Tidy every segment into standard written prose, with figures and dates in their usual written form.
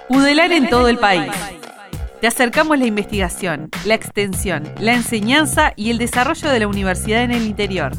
UDELAR en todo el país. Te acercamos la investigación, la extensión, la enseñanza y el desarrollo de la universidad en el interior.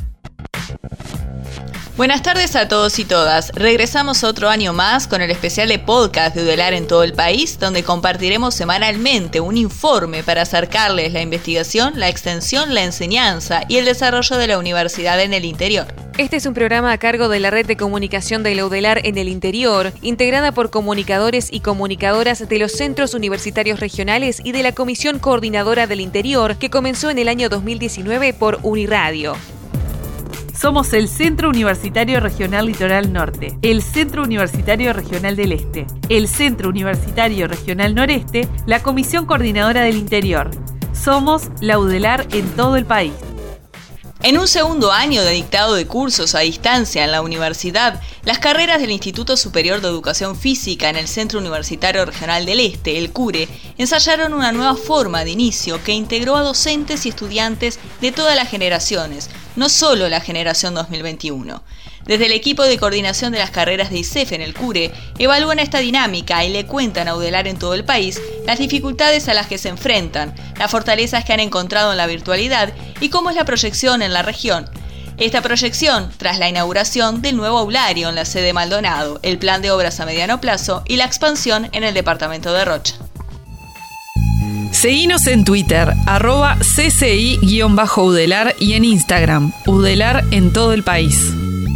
Buenas tardes a todos y todas. Regresamos otro año más con el especial de podcast de UDELAR en todo el país, donde compartiremos semanalmente un informe para acercarles la investigación, la extensión, la enseñanza y el desarrollo de la universidad en el interior. Este es un programa a cargo de la Red de Comunicación de la UDELAR en el interior, integrada por comunicadores y comunicadoras de los centros universitarios regionales y de la Comisión Coordinadora del Interior, que comenzó en el año 2019 por Uniradio. Somos el Centro Universitario Regional Litoral Norte, el Centro Universitario Regional del Este, el Centro Universitario Regional Noreste, la Comisión Coordinadora del Interior. Somos la UDELAR en todo el país. En un segundo año de dictado de cursos a distancia en la universidad, las carreras del Instituto Superior de Educación Física en el Centro Universitario Regional del Este, el CURE, ensayaron una nueva forma de inicio que integró a docentes y estudiantes de todas las generaciones, no solo la generación 2021. Desde el equipo de coordinación de las carreras de ISEF en el CURE, evalúan esta dinámica y le cuentan a UDELAR en todo el país las dificultades a las que se enfrentan, las fortalezas que han encontrado en la virtualidad y cómo es la proyección en la región. Esta proyección tras la inauguración del nuevo aulario en la sede Maldonado, el plan de obras a mediano plazo y la expansión en el departamento de Rocha. Seguinos en Twitter, @cci_UDELAR y en Instagram, UDELAR en todo el país.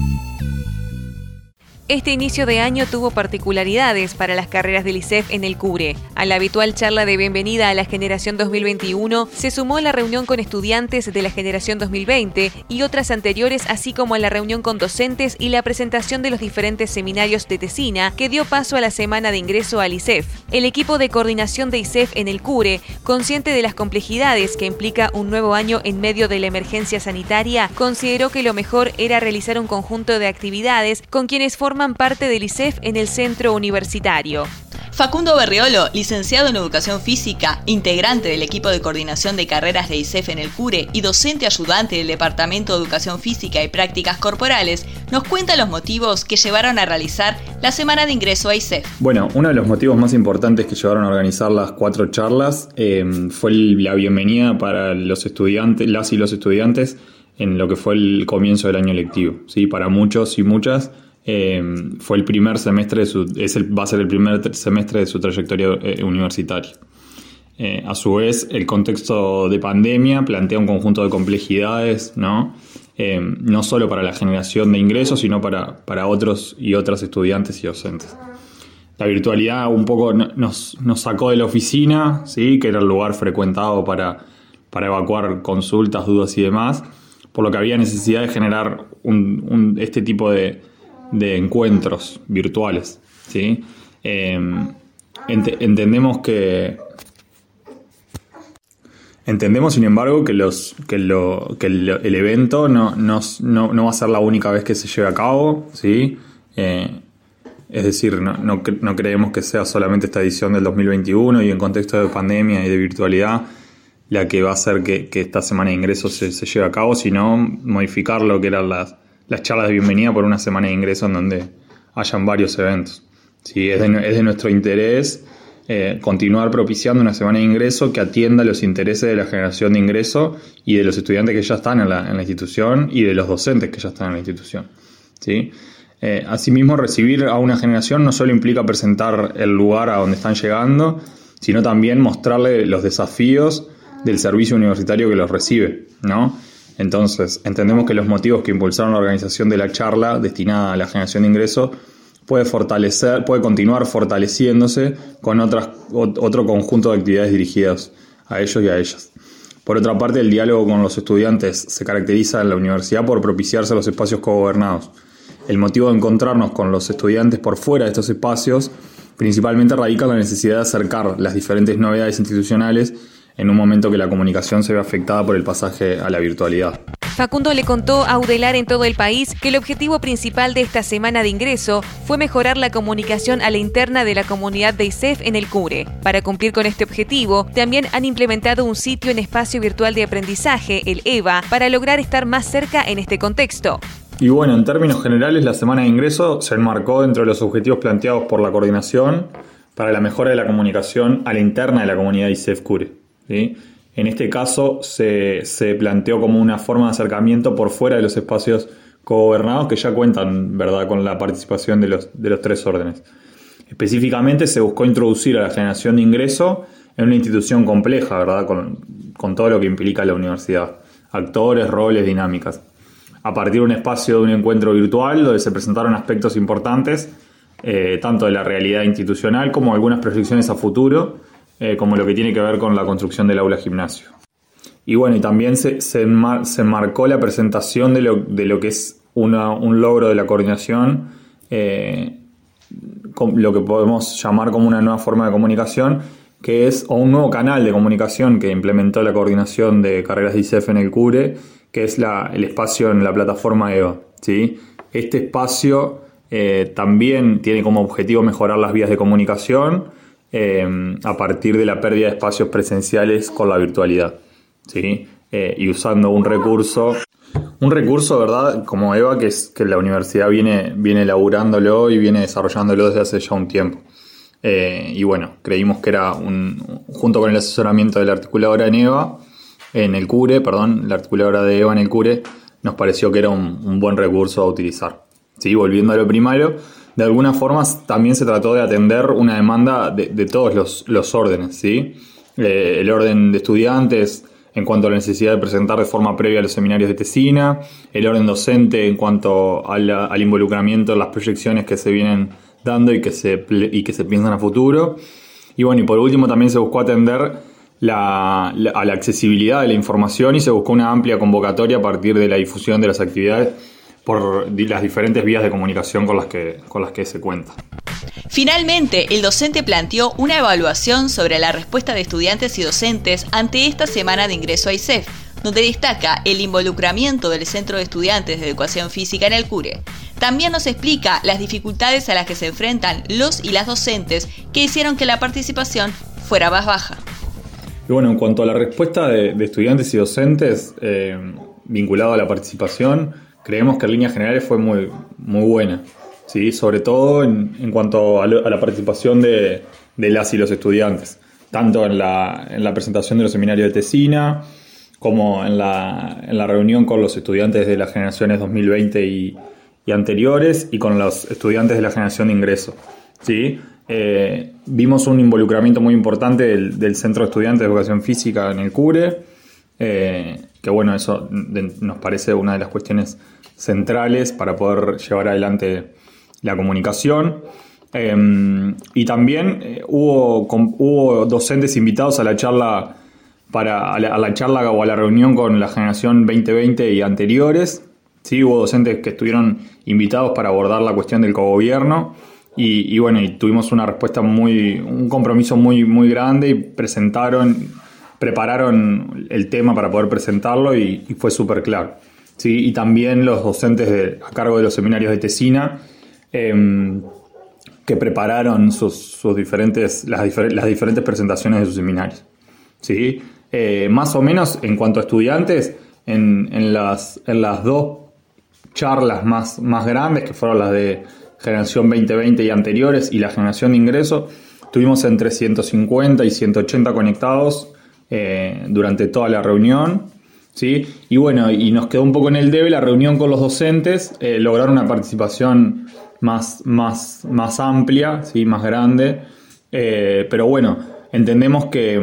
Este inicio de año tuvo particularidades para las carreras del ISEF en el CURE. A la habitual charla de bienvenida a la generación 2021 se sumó la reunión con estudiantes de la generación 2020 y otras anteriores, así como a la reunión con docentes y la presentación de los diferentes seminarios de Tesina, que dio paso a la semana de ingreso al ISEF. El equipo de coordinación de ISEF en el CURE, consciente de las complejidades que implica un nuevo año en medio de la emergencia sanitaria, consideró que lo mejor era realizar un conjunto de actividades con quienes forman parte del ISEF en el centro universitario. Facundo Berriolo, licenciado en Educación Física, integrante del equipo de coordinación de carreras de ISEF en el CURE y docente ayudante del Departamento de Educación Física y Prácticas Corporales, nos cuenta los motivos que llevaron a realizar la semana de ingreso a ISEF. Bueno, uno de los motivos más importantes que llevaron a organizar las 4 charlas fue la bienvenida para los estudiantes, las y los estudiantes, en lo que fue el comienzo del año lectivo. ¿Sí? Para muchos y muchas, fue el primer semestre va a ser el primer semestre de su trayectoria universitaria. A su vez, el contexto de pandemia plantea un conjunto de complejidades, ¿no? No solo para la generación de ingresos, sino para otros y otras estudiantes y docentes. La virtualidad un poco nos sacó de la oficina, ¿sí? Que era el lugar frecuentado para evacuar consultas, dudas y demás, por lo que había necesidad de generar este tipo de encuentros virtuales, ¿sí? Entendemos, sin embargo, que el evento no va a ser la única vez que se lleve a cabo, ¿sí? Es decir, no creemos que sea solamente esta edición del 2021 y en contexto de pandemia y de virtualidad la que va a hacer que esta semana de ingresos se lleve a cabo, sino modificar lo que eran las charlas de bienvenida por una semana de ingreso en donde hayan varios eventos. ¿Sí? Es de nuestro interés continuar propiciando una semana de ingreso que atienda los intereses de la generación de ingreso y de los estudiantes que ya están en la institución y de los docentes que ya están en la institución. ¿Sí? Asimismo, recibir a una generación no solo implica presentar el lugar a donde están llegando, sino también mostrarle los desafíos del servicio universitario que los recibe, ¿no? Entonces, entendemos que los motivos que impulsaron la organización de la charla destinada a la generación de ingresos puede continuar fortaleciéndose con otro conjunto de actividades dirigidas a ellos y a ellas. Por otra parte, el diálogo con los estudiantes se caracteriza en la universidad por propiciarse los espacios cogobernados. El motivo de encontrarnos con los estudiantes por fuera de estos espacios principalmente radica en la necesidad de acercar las diferentes novedades institucionales en un momento que la comunicación se ve afectada por el pasaje a la virtualidad. Facundo le contó a UDELAR en todo el país que el objetivo principal de esta semana de ingreso fue mejorar la comunicación a la interna de la comunidad de ISEF en el CURE. Para cumplir con este objetivo, también han implementado un sitio en espacio virtual de aprendizaje, el EVA, para lograr estar más cerca en este contexto. Y bueno, en términos generales, la semana de ingreso se enmarcó dentro de los objetivos planteados por la coordinación para la mejora de la comunicación a la interna de la comunidad ISEF-CURE, ¿sí? En este caso se planteó como una forma de acercamiento por fuera de los espacios cogobernados que ya cuentan, ¿verdad?, con la participación de los 3 órdenes. Específicamente se buscó introducir a la generación de ingreso en una institución compleja, ¿verdad?, con todo lo que implica la universidad, actores, roles, dinámicas. A partir de un espacio de un encuentro virtual donde se presentaron aspectos importantes, tanto de la realidad institucional como algunas proyecciones a futuro, como lo que tiene que ver con la construcción del aula gimnasio. Y bueno, y también se enmarcó la presentación de lo que es un logro de la coordinación, lo que podemos llamar como una nueva forma de comunicación, que es un nuevo canal de comunicación que implementó la coordinación de carreras de ISEF en el CURE, que es el espacio en la plataforma EVA, ¿sí? Este espacio también tiene como objetivo mejorar las vías de comunicación a partir de la pérdida de espacios presenciales con la virtualidad, ¿sí? Y usando un recurso, ¿verdad?, como EVA, que la universidad viene elaborándolo y viene desarrollándolo desde hace ya un tiempo. Y bueno, creímos que era junto con el asesoramiento de la articuladora la articuladora de EVA en el CURE, nos pareció que era un buen recurso a utilizar. ¿Sí? Volviendo a lo primario, de alguna forma también se trató de atender una demanda de todos los órdenes, ¿sí? El orden de estudiantes en cuanto a la necesidad de presentar de forma previa los seminarios de tesina, el orden docente en cuanto al involucramiento en las proyecciones que se vienen dando y que se piensan a futuro. Y bueno, y por último también se buscó atender a la accesibilidad de la información y se buscó una amplia convocatoria a partir de la difusión de las actividades por las diferentes vías de comunicación con las que se cuenta. Finalmente, el docente planteó una evaluación sobre la respuesta de estudiantes y docentes ante esta semana de ingreso a ISEF, donde destaca el involucramiento del Centro de Estudiantes de Educación Física en el CURE. También nos explica las dificultades a las que se enfrentan los y las docentes que hicieron que la participación fuera más baja. Y bueno, en cuanto a la respuesta de estudiantes y docentes vinculado a la participación, creemos que en líneas generales fue muy, muy buena, ¿sí? Sobre todo en cuanto a la participación de las y los estudiantes, tanto en la presentación de los seminarios de tesina, como en la reunión con los estudiantes de las generaciones 2020 y anteriores, y con los estudiantes de la generación de ingreso, ¿sí? Vimos un involucramiento muy importante del Centro de Estudiantes de Educación Física en el CURE, que bueno, eso nos parece una de las cuestiones centrales para poder llevar adelante la comunicación. Y también hubo docentes invitados a la charla a la charla o a la reunión con la generación 2020 y anteriores. Sí, hubo docentes que estuvieron invitados para abordar la cuestión del cogobierno y bueno, y tuvimos una respuesta un compromiso muy, muy grande y prepararon el tema para poder presentarlo y fue súper claro. Sí, y también los docentes a cargo de los seminarios de tesina que prepararon las diferentes presentaciones de sus seminarios. ¿Sí? Más o menos en cuanto a estudiantes, en las 2 charlas más grandes, que fueron las de generación 2020 y anteriores y la generación de ingreso, tuvimos entre 150 y 180 conectados durante toda la reunión, ¿sí? Y bueno, y nos quedó un poco en el debe la reunión con los docentes, lograr una participación más amplia, ¿sí? Más grande, pero bueno, entendemos que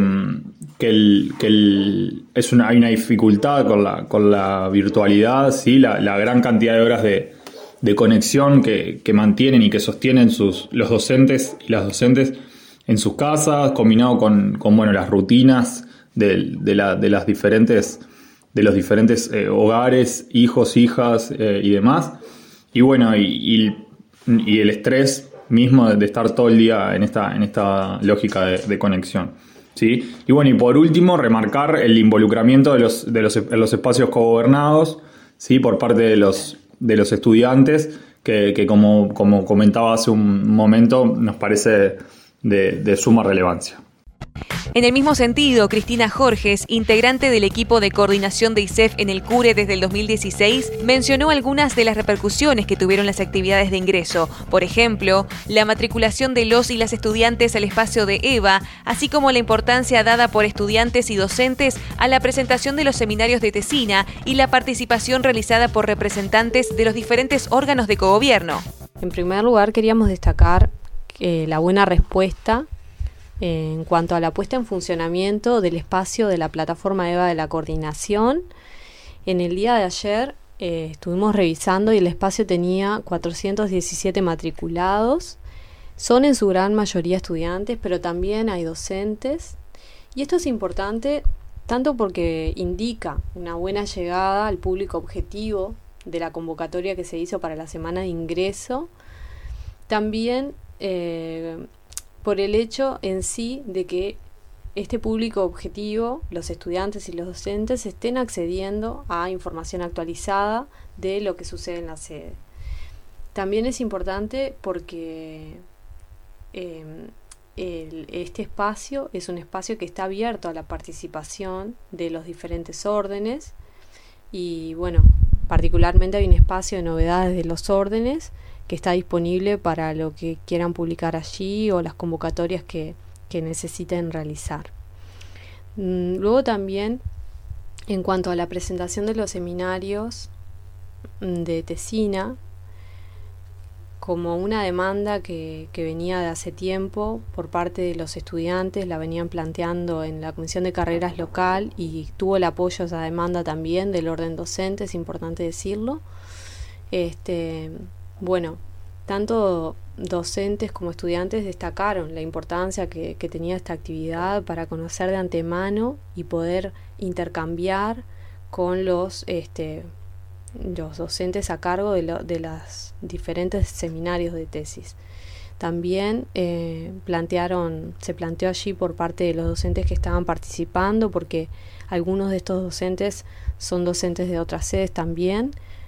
hay una dificultad con la virtualidad, ¿sí? La gran cantidad de horas de conexión que mantienen y que sostienen los docentes y las docentes en sus casas, combinado con bueno, las rutinas de los diferentes hogares, hijos, hijas y demás. Y bueno, y el estrés mismo de estar todo el día en esta lógica de conexión, ¿sí? Y bueno, y por último, remarcar el involucramiento de los espacios cogobernados, ¿sí? Por parte de los estudiantes, que como comentaba hace un momento, nos parece de suma relevancia. En el mismo sentido, Cristina Jorges, integrante del equipo de coordinación de ISEF en el CURE desde el 2016, mencionó algunas de las repercusiones que tuvieron las actividades de ingreso. Por ejemplo, la matriculación de los y las estudiantes al espacio de EVA, así como la importancia dada por estudiantes y docentes a la presentación de los seminarios de Tesina y la participación realizada por representantes de los diferentes órganos de cogobierno. En primer lugar, queríamos destacar la buena respuesta en cuanto a la puesta en funcionamiento del espacio de la plataforma EVA de la coordinación. En el día de ayer estuvimos revisando y el espacio tenía 417 matriculados. Son en su gran mayoría estudiantes, pero también hay docentes. Y esto es importante tanto porque indica una buena llegada al público objetivo de la convocatoria que se hizo para la semana de ingreso. También por el hecho en sí de que este público objetivo, los estudiantes y los docentes, estén accediendo a información actualizada de lo que sucede en la sede. También es importante porque este espacio es un espacio que está abierto a la participación de los diferentes órdenes y bueno, particularmente hay un espacio de novedades de los órdenes que está disponible para lo que quieran publicar allí o las convocatorias que necesiten realizar. Luego también, en cuanto a la presentación de los seminarios de Tesina, como una demanda que venía de hace tiempo por parte de los estudiantes, la venían planteando en la Comisión de Carreras local y tuvo el apoyo a esa demanda también del orden docente, es importante decirlo. Bueno, tanto docentes como estudiantes destacaron la importancia que tenía esta actividad para conocer de antemano y poder intercambiar con los docentes a cargo de los diferentes seminarios de tesis. También se planteó allí por parte de los docentes que estaban participando, porque algunos de estos docentes son docentes de otras sedes también,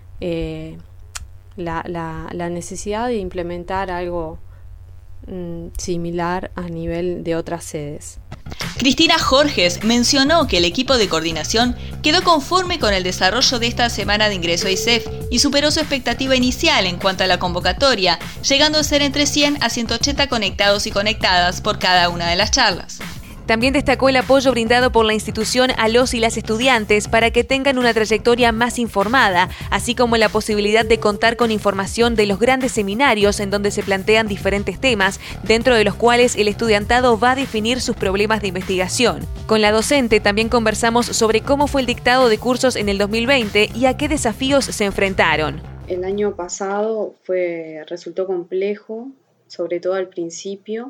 la necesidad de implementar algo similar a nivel de otras sedes. Cristina Jorges mencionó que el equipo de coordinación quedó conforme con el desarrollo de esta semana de ingreso a ISEF y superó su expectativa inicial en cuanto a la convocatoria, llegando a ser entre 100 a 180 conectados y conectadas por cada una de las charlas. También destacó el apoyo brindado por la institución a los y las estudiantes para que tengan una trayectoria más informada, así como la posibilidad de contar con información de los grandes seminarios en donde se plantean diferentes temas, dentro de los cuales el estudiantado va a definir sus problemas de investigación. Con la docente también conversamos sobre cómo fue el dictado de cursos en el 2020 y a qué desafíos se enfrentaron. El año pasado resultó complejo, sobre todo al principio.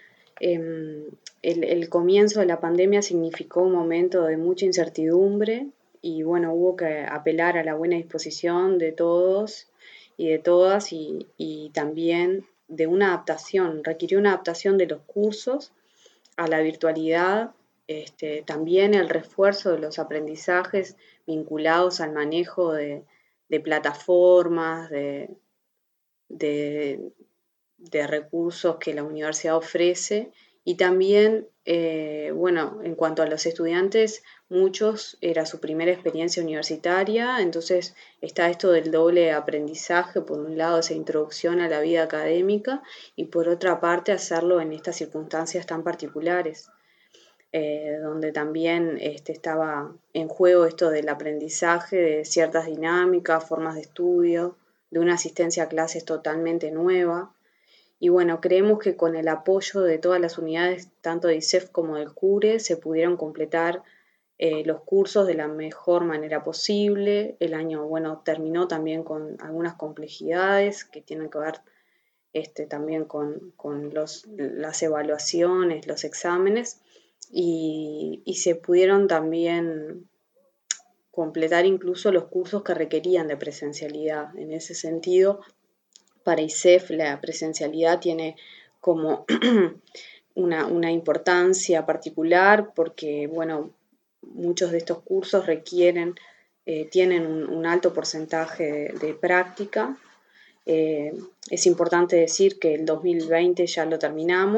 El comienzo de la pandemia significó un momento de mucha incertidumbre y bueno, hubo que apelar a la buena disposición de todos y de todas y también de una adaptación, requirió una adaptación de los cursos a la virtualidad, también el refuerzo de los aprendizajes vinculados al manejo de plataformas, de recursos que la universidad ofrece. Y también, en cuanto a los estudiantes, muchos era su primera experiencia universitaria, entonces está esto del doble aprendizaje, por un lado esa introducción a la vida académica y por otra parte hacerlo en estas circunstancias tan particulares, donde también estaba en juego esto del aprendizaje de ciertas dinámicas, formas de estudio, de una asistencia a clases totalmente nueva. Y bueno, creemos que con el apoyo de todas las unidades, tanto de ISEF como del CURE, se pudieron completar los cursos de la mejor manera posible. El año, terminó también con algunas complejidades que tienen que ver también con las evaluaciones, los exámenes, y se pudieron también completar incluso los cursos que requerían de presencialidad. En ese sentido, para ISEF la presencialidad tiene como una importancia particular porque, muchos de estos cursos tienen un alto porcentaje de práctica. Es importante decir que el 2020 ya lo terminamos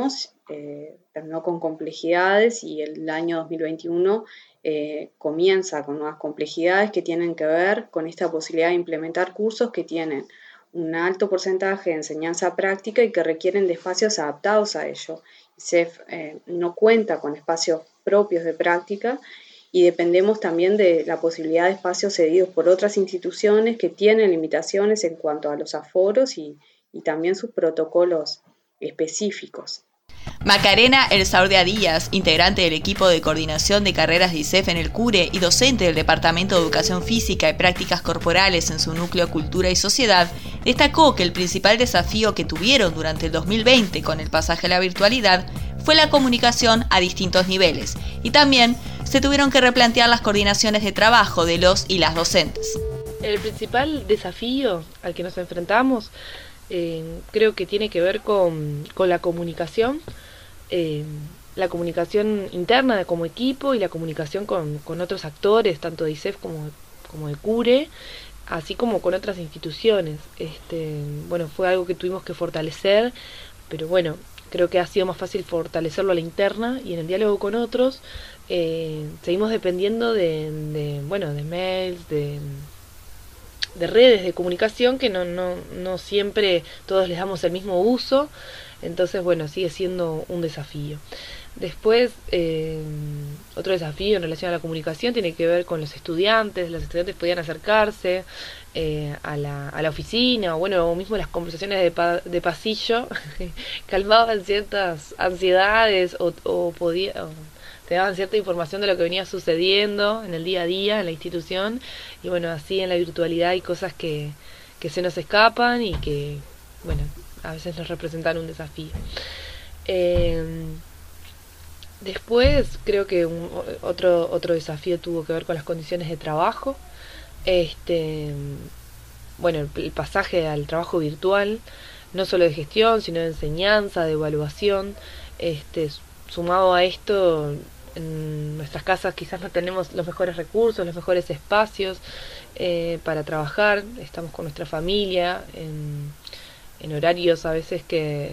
terminó con complejidades y el año 2021 comienza con nuevas complejidades que tienen que ver con esta posibilidad de implementar cursos que tienen un alto porcentaje de enseñanza práctica y que requieren de espacios adaptados a ello. ISEF no cuenta con espacios propios de práctica y dependemos también de la posibilidad de espacios cedidos por otras instituciones que tienen limitaciones en cuanto a los aforos y también sus protocolos específicos. Macarena Elsaurdia Díaz, integrante del equipo de coordinación de carreras de ISEF en el CURE y docente del Departamento de Educación Física y Prácticas Corporales en su núcleo Cultura y Sociedad, destacó que el principal desafío que tuvieron durante el 2020 con el pasaje a la virtualidad fue la comunicación a distintos niveles y también se tuvieron que replantear las coordinaciones de trabajo de los y las docentes. El principal desafío al que nos enfrentamos creo que tiene que ver con la comunicación interna como equipo y la comunicación con otros actores, tanto de ISEF como de CURE, así como con otras instituciones. Fue algo que tuvimos que fortalecer, pero bueno, creo que ha sido más fácil fortalecerlo a la interna y en el diálogo con otros. Seguimos dependiendo de mails, de redes de comunicación que no siempre todos les damos el mismo uso, entonces sigue siendo un desafío. Después, otro desafío en relación a la comunicación tiene que ver con los estudiantes. Los estudiantes podían acercarse a la oficina, o mismo las conversaciones de pasillo calmaban ciertas ansiedades o te daban cierta información de lo que venía sucediendo en el día a día en la institución, y así en la virtualidad hay cosas que se nos escapan y que a veces nos representan un desafío. Después creo que otro desafío tuvo que ver con las condiciones de trabajo. El pasaje al trabajo virtual, no solo de gestión, sino de enseñanza, de evaluación. Sumado a esto, en nuestras casas quizás no tenemos los mejores recursos, los mejores espacios para trabajar. Estamos con nuestra familia en horarios a veces que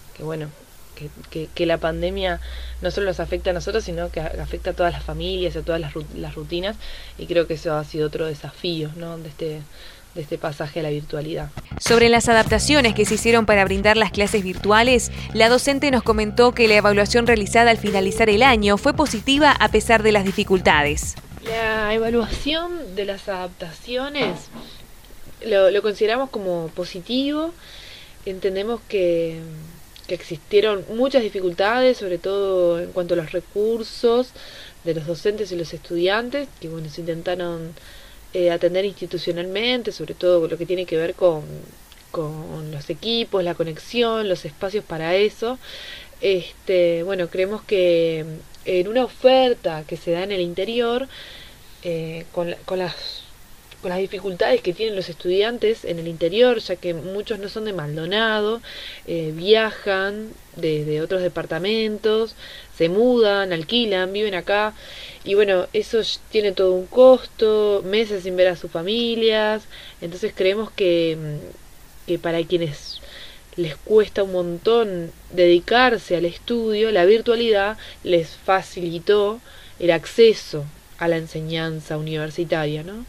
la pandemia no solo nos afecta a nosotros, sino que afecta a todas las familias, a todas las rutinas, y creo que eso ha sido otro desafío, ¿no?, de este pasaje a la virtualidad. Sobre las adaptaciones que se hicieron para brindar las clases virtuales, la docente nos comentó que la evaluación realizada al finalizar el año fue positiva a pesar de las dificultades. La evaluación de las adaptaciones lo consideramos como positivo. Entendemos que existieron muchas dificultades, sobre todo en cuanto a los recursos de los docentes y los estudiantes, que se intentaron atender institucionalmente, sobre todo lo que tiene que ver con los equipos, la conexión, los espacios para eso. Creemos que en una oferta que se da en el interior, con las dificultades que tienen los estudiantes en el interior, ya que muchos no son de Maldonado, viajan de otros departamentos, se mudan, alquilan, viven acá, y eso tiene todo un costo, meses sin ver a sus familias. Entonces creemos que para quienes les cuesta un montón dedicarse al estudio, la virtualidad les facilitó el acceso a la enseñanza universitaria, ¿no?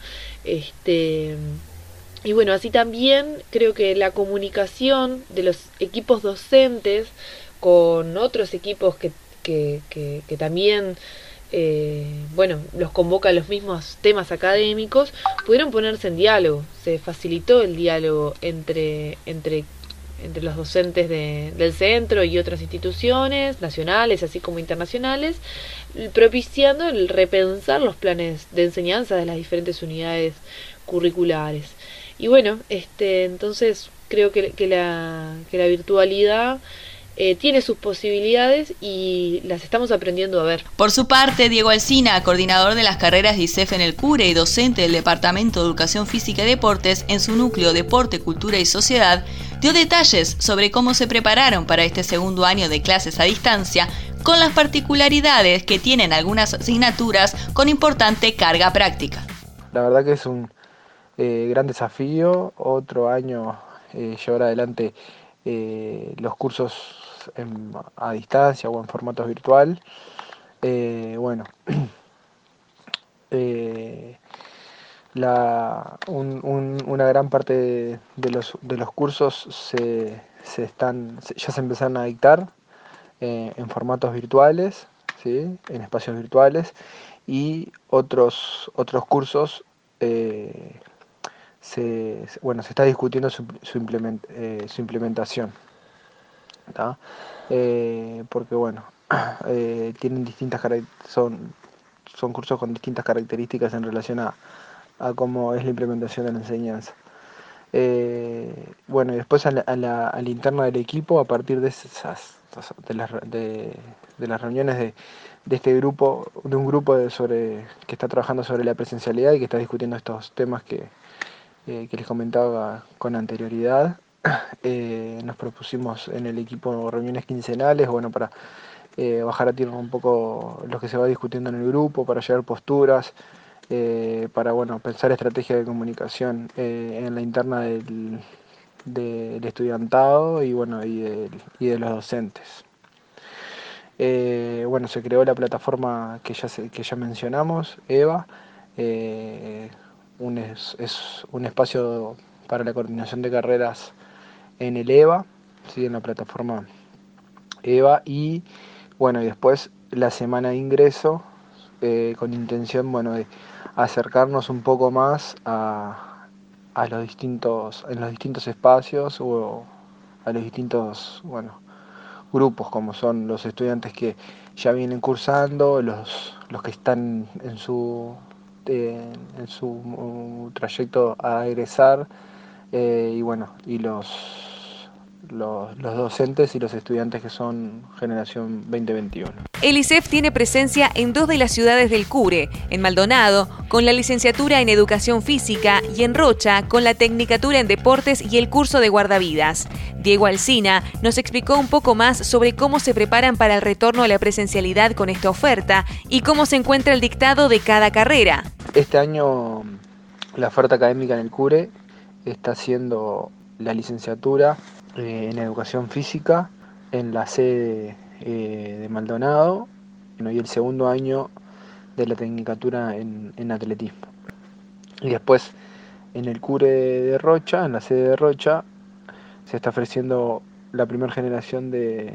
Así también creo que la comunicación de los equipos docentes con otros equipos que también los convocan los mismos temas académicos, pudieron ponerse en diálogo. Se facilitó el diálogo entre los docentes del centro y otras instituciones nacionales así como internacionales, propiciando el repensar los planes de enseñanza de las diferentes unidades curriculares. Y entonces creo que la virtualidad tiene sus posibilidades y las estamos aprendiendo a ver. Por su parte, Diego Alsina, coordinador de las carreras de ISEF en el CURE y docente del Departamento de Educación Física y Deportes en su núcleo Deporte, Cultura y Sociedad, dio detalles sobre cómo se prepararon para este segundo año de clases a distancia, con las particularidades que tienen algunas asignaturas con importante carga práctica. La verdad que es un gran desafío, otro año llevar adelante los cursos cursos a distancia o en formatos virtual. Una gran parte de los cursos ya se empezaron a dictar en formatos virtuales, ¿sí? En espacios virtuales, y otros cursos se está discutiendo su implementación, ¿tá? Porque tienen son cursos con distintas características en relación a cómo es la implementación de la enseñanza. Y después a la interna del equipo, a partir de las reuniones de este grupo, de un grupo que está trabajando sobre la presencialidad y que está discutiendo estos temas que les comentaba con anterioridad, nos propusimos en el equipo reuniones quincenales, para bajar a tierra un poco lo que se va discutiendo en el grupo, para llevar posturas, para pensar estrategias de comunicación en la interna del estudiantado y de los docentes. Se creó la plataforma que ya mencionamos, EVA, es un espacio para la coordinación de carreras en el EVA, ¿sí? En la plataforma EVA, y después la semana de ingreso, con intención de acercarnos un poco más en los distintos espacios o a los distintos grupos, como son los estudiantes que ya vienen cursando, los que están en su trayecto a egresar, y los docentes y los estudiantes que son generación 2021. El ISEF tiene presencia en 2 de las ciudades del Cure, en Maldonado, con la licenciatura en Educación Física, y en Rocha, con la Tecnicatura en Deportes y el curso de Guardavidas. Diego Alsina nos explicó un poco más sobre cómo se preparan para el retorno a la presencialidad con esta oferta y cómo se encuentra el dictado de cada carrera. Este año la oferta académica en el Cure está siendo la licenciatura en Educación Física en la sede de Maldonado, y el segundo año de la Tecnicatura en Atletismo. Y después en el Cure de Rocha, en la sede de Rocha, se está ofreciendo una primera generación,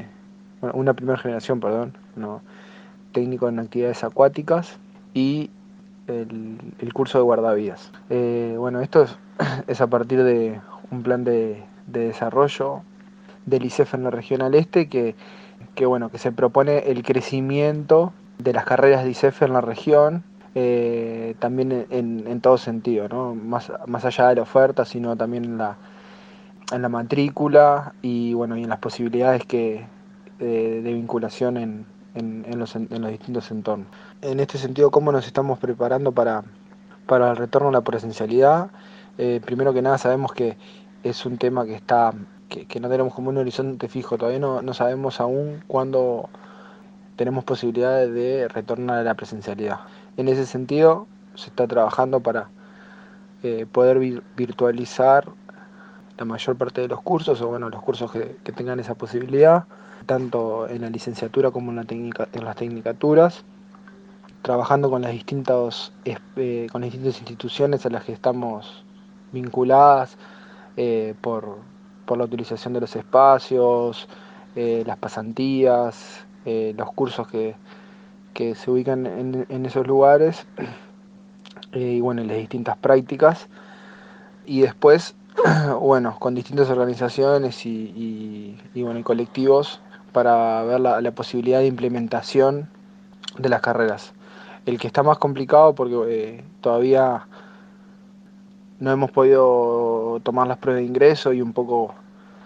técnico en actividades acuáticas y el curso de Guardavidas. Esto es a partir de un plan de desarrollo del ISEF en la Regional Este que se propone el crecimiento de las carreras de ISEF en la región, también en todo sentido, ¿no? Más allá de la oferta, sino también en la matrícula y en las posibilidades de vinculación en los distintos entornos. En este sentido, ¿cómo nos estamos preparando para el retorno a la presencialidad? Primero que nada, sabemos que es un tema que no tenemos como un horizonte fijo, todavía no sabemos aún cuándo tenemos posibilidades de retornar a la presencialidad. En ese sentido, se está trabajando para poder virtualizar la mayor parte de los cursos, o los cursos que tengan esa posibilidad, tanto en la licenciatura como en las tecnicaturas, trabajando con las distintas instituciones a las que estamos vinculadas, por la utilización de los espacios, las pasantías, los cursos que se ubican en esos lugares, y las distintas prácticas, y después con distintas organizaciones y colectivos para ver la posibilidad de implementación de las carreras. El que está más complicado porque todavía no hemos podido tomar las pruebas de ingreso y un poco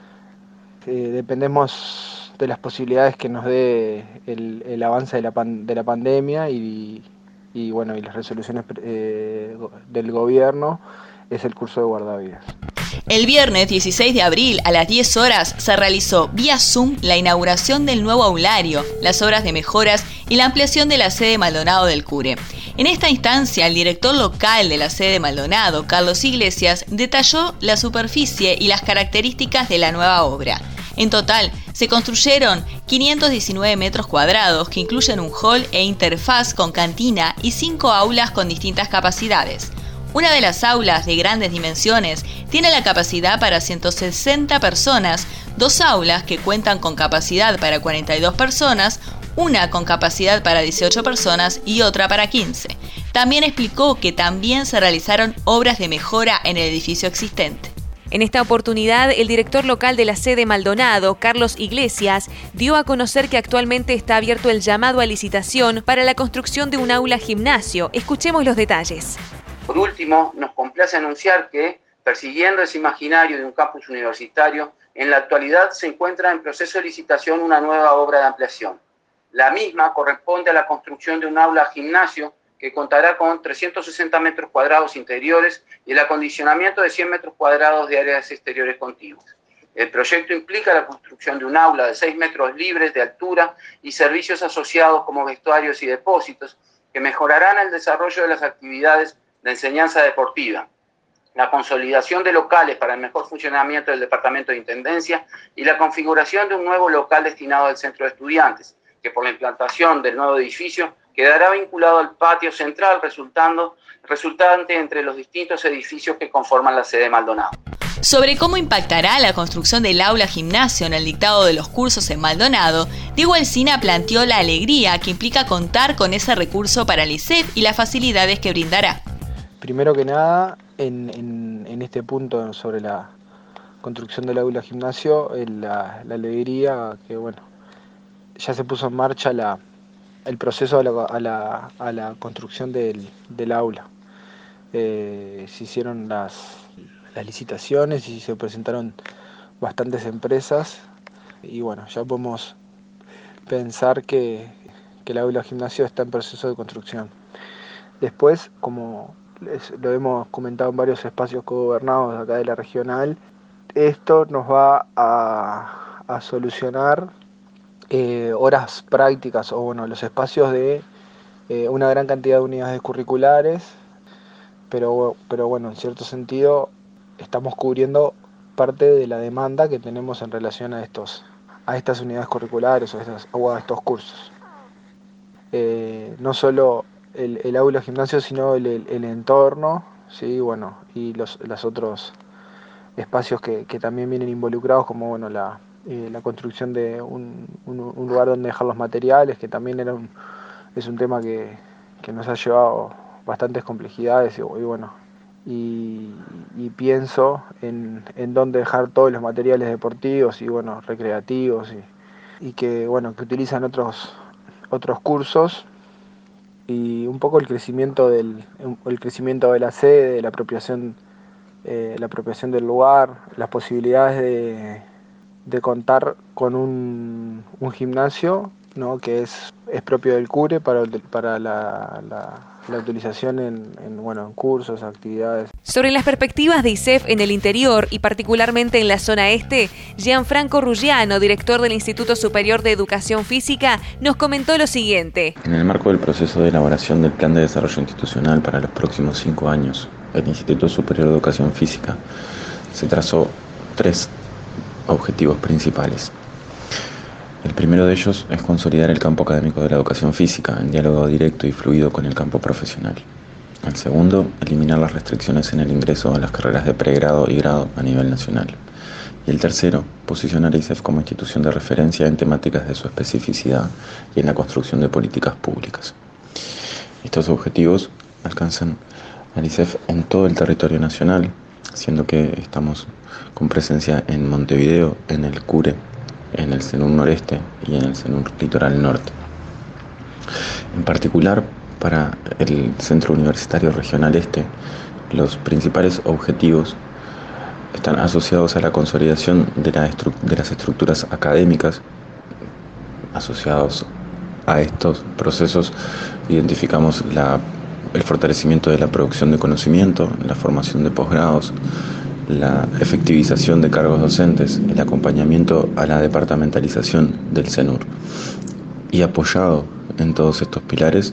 dependemos de las posibilidades que nos dé el avance de la pandemia y las resoluciones del gobierno, es el curso de Guardavidas. El viernes 16 de abril a las 10 horas se realizó vía Zoom la inauguración del nuevo aulario, las obras de mejoras y la ampliación de la sede Maldonado del Cure. En esta instancia, el director local de la sede Maldonado, Carlos Iglesias, detalló la superficie y las características de la nueva obra. En total, se construyeron 519 metros cuadrados que incluyen un hall e interfaz con cantina y 5 aulas con distintas capacidades. Una de las aulas, de grandes dimensiones, tiene la capacidad para 160 personas, 2 aulas que cuentan con capacidad para 42 personas, una con capacidad para 18 personas y otra para 15. También explicó que también se realizaron obras de mejora en el edificio existente. En esta oportunidad, el director local de la sede Maldonado, Carlos Iglesias, dio a conocer que actualmente está abierto el llamado a licitación para la construcción de un aula gimnasio. Escuchemos los detalles. Por último, nos complace anunciar que, persiguiendo ese imaginario de un campus universitario, en la actualidad se encuentra en proceso de licitación una nueva obra de ampliación. La misma corresponde a la construcción de un aula gimnasio que contará con 360 metros cuadrados interiores y el acondicionamiento de 100 metros cuadrados de áreas exteriores contiguas. El proyecto implica la construcción de un aula de 6 metros libres de altura y servicios asociados como vestuarios y depósitos que mejorarán el desarrollo de las actividades de enseñanza deportiva, la consolidación de locales para el mejor funcionamiento del Departamento de Intendencia y la configuración de un nuevo local destinado al centro de estudiantes, que por la implantación del nuevo edificio quedará vinculado al patio central resultante entre los distintos edificios que conforman la sede Maldonado. Sobre cómo impactará la construcción del aula gimnasio en el dictado de los cursos en Maldonado, Diego Alsina planteó la alegría que implica contar con ese recurso para el ISEF y las facilidades que brindará. Primero que nada, en este punto sobre la construcción del aula gimnasio, la alegría que bueno, ya se puso en marcha el proceso a la construcción del aula. Se hicieron las licitaciones y se presentaron bastantes empresas y bueno, ya podemos pensar que el aula gimnasio está en proceso de construcción. Después, como lo hemos comentado en varios espacios cogobernados acá de la regional, esto nos va a solucionar horas prácticas o bueno, los espacios de una gran cantidad de unidades curriculares, pero bueno, en cierto sentido estamos cubriendo parte de la demanda que tenemos en relación a estas unidades curriculares o a estos cursos. No solo el aula gimnasio, sino el entorno, ¿sí? Bueno, y los otros espacios que también vienen involucrados, como bueno, la construcción de un lugar donde dejar los materiales, que también es un tema que nos ha llevado bastantes complejidades y pienso en dónde dejar todos los materiales deportivos y bueno, recreativos y que bueno, que utilizan otros cursos, y un poco el crecimiento de la sede, la apropiación del lugar, las posibilidades de contar con un gimnasio, ¿no? Que es propio del CURE para la utilización en cursos, actividades. Sobre las perspectivas de ISEF en el interior y particularmente en la zona este, Gianfranco Ruggiano, director del Instituto Superior de Educación Física, nos comentó lo siguiente. En el marco del proceso de elaboración del Plan de Desarrollo Institucional para los próximos 5 años, el Instituto Superior de Educación Física se trazó 3 objetivos principales. El primero de ellos es consolidar el campo académico de la educación física en diálogo directo y fluido con el campo profesional. El segundo, eliminar las restricciones en el ingreso a las carreras de pregrado y grado a nivel nacional. Y el tercero, posicionar a ISEF como institución de referencia en temáticas de su especificidad y en la construcción de políticas públicas. Estos objetivos alcanzan al ISEF en todo el territorio nacional, siendo que estamos con presencia en Montevideo, en el CURE, en el CENUR Noreste y en el CENUR Litoral Norte. En particular, para el Centro Universitario Regional Este, los principales objetivos están asociados a la consolidación de las estructuras académicas. Asociados a estos procesos identificamos el fortalecimiento de la producción de conocimiento, la formación de posgrados, la efectivización de cargos docentes, el acompañamiento a la departamentalización del CENUR. Y apoyado en todos estos pilares,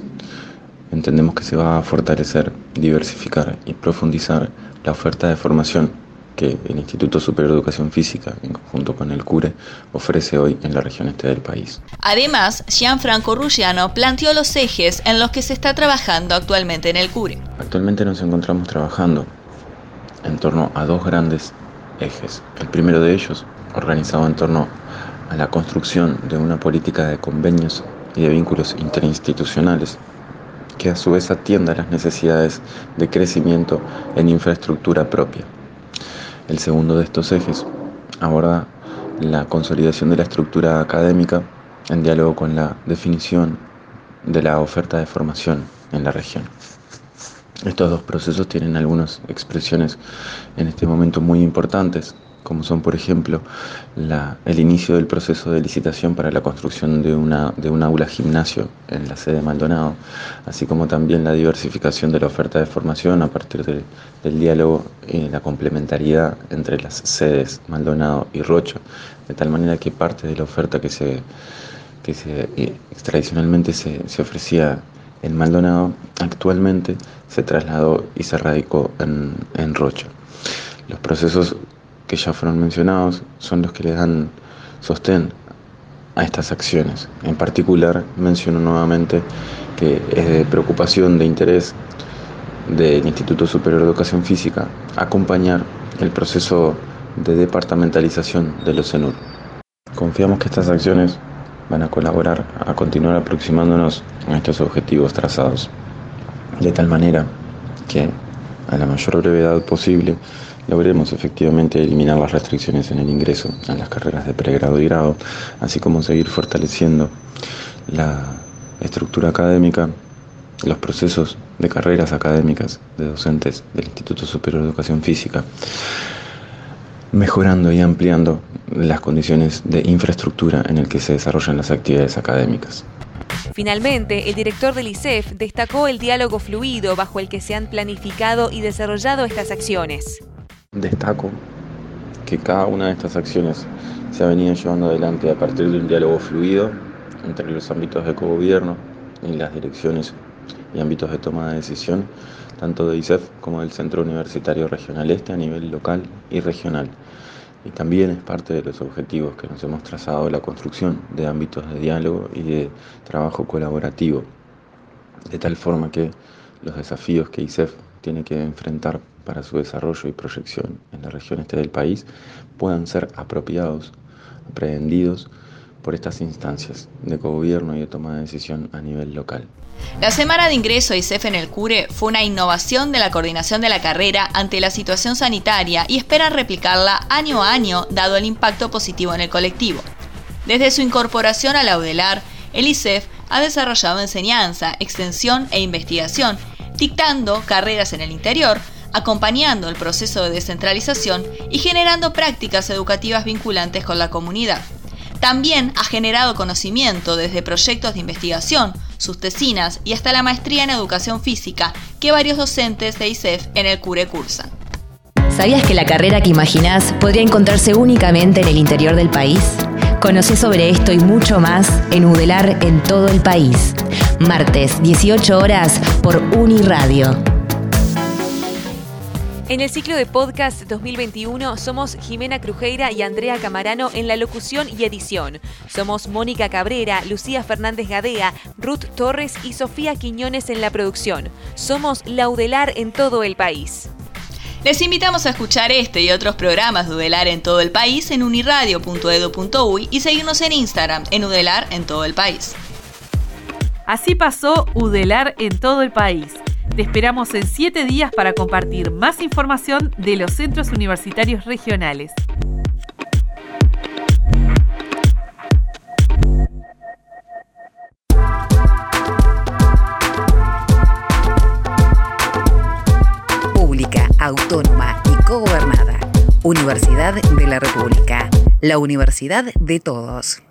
entendemos que se va a fortalecer, diversificar y profundizar la oferta de formación que el Instituto Superior de Educación Física, en conjunto con el CURE, ofrece hoy en la región este del país. Además, Gianfranco Ruggiano planteó los ejes en los que se está trabajando actualmente en el CURE. Actualmente nos encontramos trabajando en torno a dos grandes ejes. El primero de ellos, organizado en torno a la construcción de una política de convenios y de vínculos interinstitucionales que a su vez atienda a las necesidades de crecimiento en infraestructura propia. El segundo de estos ejes aborda la consolidación de la estructura académica en diálogo con la definición de la oferta de formación en la región. Estos dos procesos tienen algunas expresiones en este momento muy importantes, como son, por ejemplo, el inicio del proceso de licitación para la construcción de un aula gimnasio en la sede Maldonado, así como también la diversificación de la oferta de formación a partir del diálogo y la complementariedad entre las sedes Maldonado y Rocha, de tal manera que parte de la oferta que tradicionalmente se ofrecía en Maldonado, actualmente se trasladó y se radicó en Rocha. Los procesos que ya fueron mencionados son los que le dan sostén a estas acciones. En particular, menciono nuevamente que es de preocupación, de interés del Instituto Superior de Educación Física acompañar el proceso de departamentalización de los CENUR. Confiamos que estas acciones van a colaborar a continuar aproximándonos a estos objetivos trazados, de tal manera que a la mayor brevedad posible logremos efectivamente eliminar las restricciones en el ingreso a las carreras de pregrado y grado, así como seguir fortaleciendo la estructura académica, los procesos de carreras académicas de docentes del Instituto Superior de Educación Física, mejorando y ampliando las condiciones de infraestructura en el que se desarrollan las actividades académicas. Finalmente, el director del ISEF destacó el diálogo fluido bajo el que se han planificado y desarrollado estas acciones. Destaco que cada una de estas acciones se ha venido llevando adelante a partir de un diálogo fluido entre los ámbitos de cogobierno y las direcciones y ámbitos de toma de decisión, tanto de ISEF como del Centro Universitario Regional Este a nivel local y regional. Y también es parte de los objetivos que nos hemos trazado la construcción de ámbitos de diálogo y de trabajo colaborativo, de tal forma que los desafíos que ISEF tiene que enfrentar para su desarrollo y proyección en la región este del país puedan ser apropiados, aprehendidos por estas instancias de cogobierno y de toma de decisión a nivel local. La semana de ingreso a ISEF en el CURE fue una innovación de la coordinación de la carrera ante la situación sanitaria y esperan replicarla año a año dado el impacto positivo en el colectivo. Desde su incorporación a la UDELAR, el ISEF ha desarrollado enseñanza, extensión e investigación, dictando carreras en el interior, acompañando el proceso de descentralización y generando prácticas educativas vinculantes con la comunidad. También ha generado conocimiento desde proyectos de investigación, sus tesinas y hasta la maestría en educación física que varios docentes de ISEF en el CURE cursan. ¿Sabías que la carrera que imaginás podría encontrarse únicamente en el interior del país? Conocé sobre esto y mucho más en UDELAR en todo el país. Martes, 18 horas por Uniradio. En el ciclo de podcast 2021 somos Jimena Crujeira y Andrea Camarano en la locución y edición. Somos Mónica Cabrera, Lucía Fernández Gadea, Ruth Torres y Sofía Quiñones en la producción. Somos la UDELAR en todo el país. Les invitamos a escuchar este y otros programas de UDELAR en todo el país en uniradio.edu.uy y seguirnos en Instagram en UDELAR en todo el país. Así pasó UDELAR en todo el país. Te esperamos en 7 días para compartir más información de los centros universitarios regionales. Pública, autónoma y cogobernada. Universidad de la República. La universidad de todos.